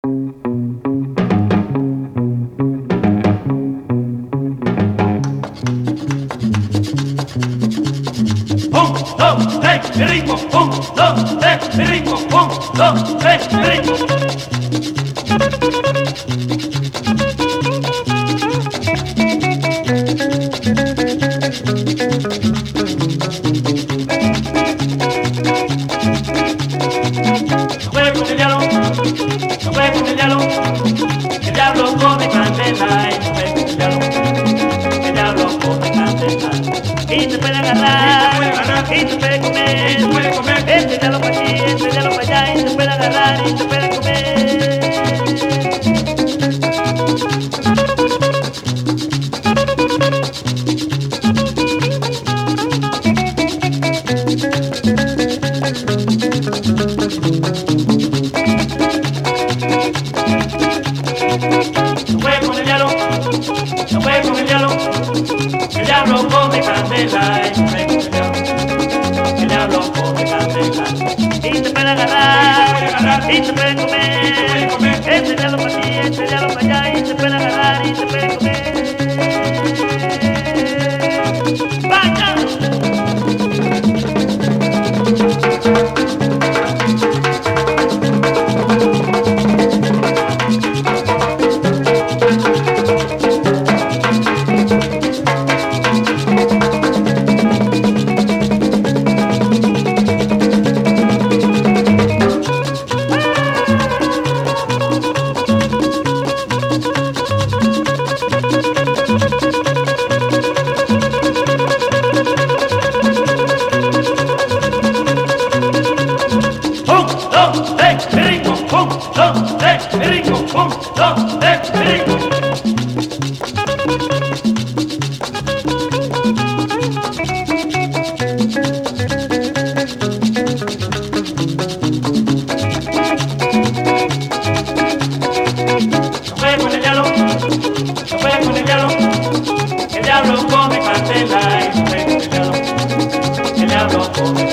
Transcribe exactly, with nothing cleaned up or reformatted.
mi ritmo, un, dos, tres, mi ritmo, un, dos, tres, mi ritmo. No puede con el diablo, no puede con el diablo, el diablo come candela, y no puede con el diablo, el diablo come candela, y te puede agarrar, y te puede comer, y te puede comer, este diablo para aquí, este diablo para allá, y te puede agarrar, y te puede comer. No puede con el diablo, el diablo come candela, no puede con el diablo, el diablo come candela, y te puede agarrar, y te puede comer, este diablo para aquí, este diablo para allá, y te puede agarrar, y te puede comer. ¡Vaya! El diablo come candela y no puede con el diablo, el diablo come